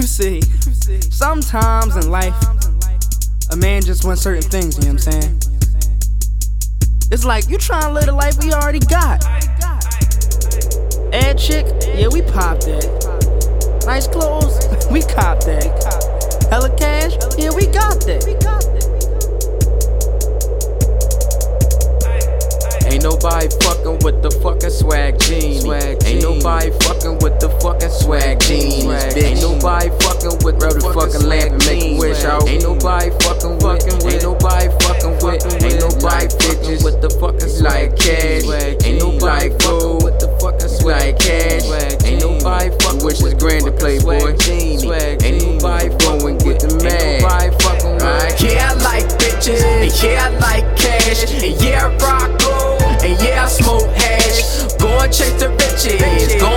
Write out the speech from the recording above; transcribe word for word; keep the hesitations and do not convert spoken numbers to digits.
see, sometimes in life, a man just wants certain things, you know what I'm saying? It's like, you trying to live the life we already got. Ad chick, yeah, we popped that. Nice clothes, we copped that. Hella cash, yeah, we got that. Ain't nobody fucking with the fucking swag jeans. Ain't nobody fucking with the fucking swag jeans. Ain't nobody fucking with the fucking lamp and make a wish out. Ain't nobody fucking with. Ain't nobody fucking with. Ain't nobody bitches with the fucking like cash. Ain't nobody fucking with the fucking swag cash. Ain't nobody fucking with his grand to Playboy. Ain't nobody fucking get the mad. Yeah, I like bitches, and yeah, I like cash, and yeah, I rock gold, and yeah, I smoke hash. Go and chase the riches, go